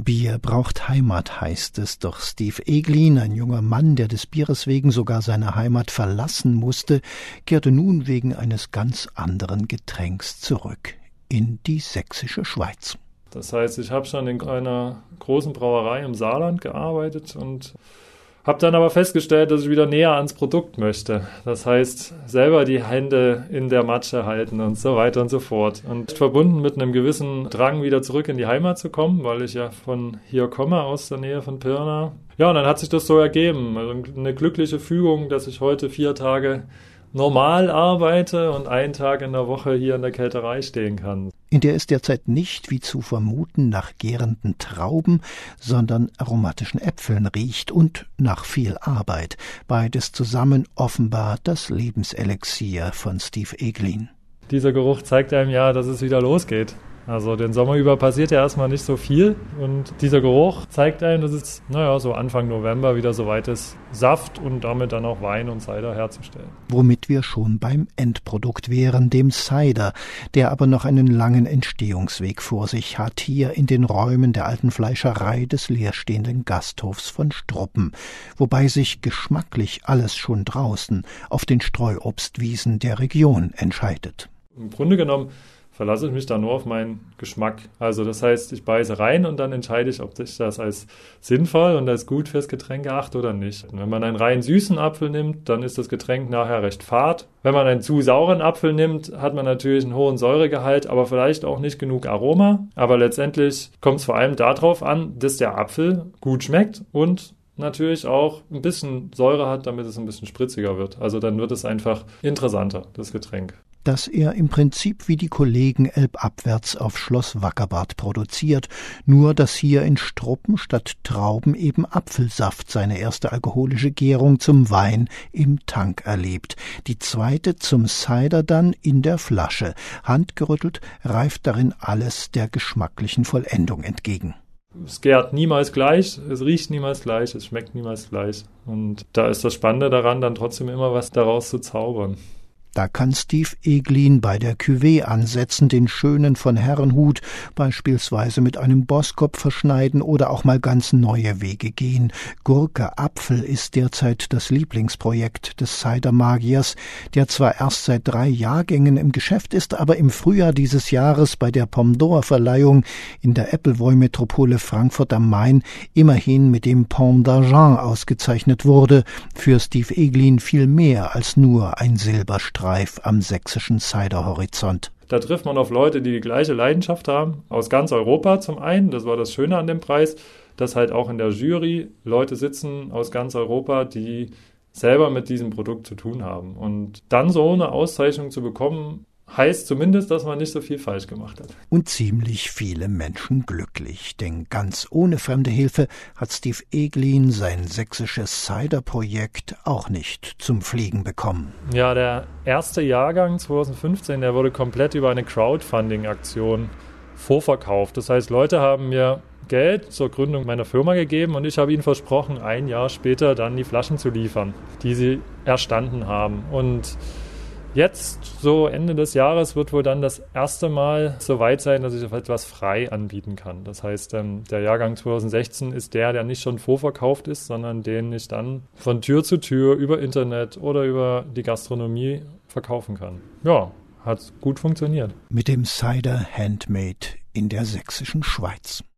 Bier braucht Heimat, heißt es, doch Steve Eglin, ein junger Mann, der des Bieres wegen sogar seine Heimat verlassen musste, kehrte nun wegen eines ganz anderen Getränks zurück in die sächsische Schweiz. Das heißt, ich habe schon in einer großen Brauerei im Saarland gearbeitet und habe dann aber festgestellt, dass ich wieder näher ans Produkt möchte. Das heißt, selber die Hände in der Matsche halten und so weiter und so fort. Und verbunden mit einem gewissen Drang, wieder zurück in die Heimat zu kommen, weil ich ja von hier komme, aus der Nähe von Pirna. Ja, und dann hat sich das so ergeben. Also eine glückliche Fügung, dass ich heute 4 Tage normal arbeite und einen Tag in der Woche hier in der Kälterei stehen kann. In der es derzeit nicht, wie zu vermuten, nach gärenden Trauben, sondern aromatischen Äpfeln riecht und nach viel Arbeit. Beides zusammen offenbar das Lebenselixier von Steve Eglin. Dieser Geruch zeigt einem ja, dass es wieder losgeht. Also den Sommer über passiert ja erstmal nicht so viel und dieser Geruch zeigt einem, dass es, so Anfang November wieder soweit ist, Saft und damit dann auch Wein und Cider herzustellen. Womit wir schon beim Endprodukt wären, dem Cider, der aber noch einen langen Entstehungsweg vor sich hat, hier in den Räumen der alten Fleischerei des leerstehenden Gasthofs von Struppen, wobei sich geschmacklich alles schon draußen auf den Streuobstwiesen der Region entscheidet. Im Grunde genommen verlasse ich mich da nur auf meinen Geschmack. Also das heißt, ich beiße rein und dann entscheide ich, ob ich das als sinnvoll und als gut fürs Getränk erachte oder nicht. Und wenn man einen rein süßen Apfel nimmt, dann ist das Getränk nachher recht fad. Wenn man einen zu sauren Apfel nimmt, hat man natürlich einen hohen Säuregehalt, aber vielleicht auch nicht genug Aroma. Aber letztendlich kommt es vor allem darauf an, dass der Apfel gut schmeckt und natürlich auch ein bisschen Säure hat, damit es ein bisschen spritziger wird. Also dann wird es einfach interessanter, das Getränk. Dass er im Prinzip wie die Kollegen elbabwärts auf Schloss Wackerbad produziert, nur dass hier in Struppen statt Trauben eben Apfelsaft seine erste alkoholische Gärung zum Wein im Tank erlebt, die zweite zum Cider dann in der Flasche. Handgerüttelt reift darin alles der geschmacklichen Vollendung entgegen. Es gärt niemals gleich, es riecht niemals gleich, es schmeckt niemals gleich. Und da ist das Spannende daran, dann trotzdem immer was daraus zu zaubern. Da kann Steve Eglin bei der Cuvée ansetzen, den schönen von Herrenhut beispielsweise mit einem Bosskopf verschneiden oder auch mal ganz neue Wege gehen. Gurke Apfel ist derzeit das Lieblingsprojekt des Cider-Magiers, der zwar erst seit 3 Jahrgängen im Geschäft ist, aber im Frühjahr dieses Jahres bei der Pomme d'Or-Verleihung in der Appleboy-Metropole Frankfurt am Main immerhin mit dem Pomme d'Argent ausgezeichnet wurde. Für Steve Eglin viel mehr als nur ein Silberstreif am sächsischen Cider-Horizont. Da trifft man auf Leute, die gleiche Leidenschaft haben, aus ganz Europa zum einen. Das war das Schöne an dem Preis, dass halt auch in der Jury Leute sitzen aus ganz Europa, die selber mit diesem Produkt zu tun haben. Und dann so eine Auszeichnung zu bekommen, heißt zumindest, dass man nicht so viel falsch gemacht hat. Und ziemlich viele Menschen glücklich, denn ganz ohne fremde Hilfe hat Steve Eglin sein sächsisches Cider-Projekt auch nicht zum Fliegen bekommen. Ja, der erste Jahrgang 2015, der wurde komplett über eine Crowdfunding-Aktion vorverkauft. Das heißt, Leute haben mir Geld zur Gründung meiner Firma gegeben und ich habe ihnen versprochen, 1 Jahr später dann die Flaschen zu liefern, die sie erstanden haben. Und jetzt, so Ende des Jahres, wird wohl dann das erste Mal so weit sein, dass ich etwas frei anbieten kann. Das heißt, der Jahrgang 2016 ist der nicht schon vorverkauft ist, sondern den ich dann von Tür zu Tür über Internet oder über die Gastronomie verkaufen kann. Ja, hat gut funktioniert. Mit dem Cider Handmade in der sächsischen Schweiz.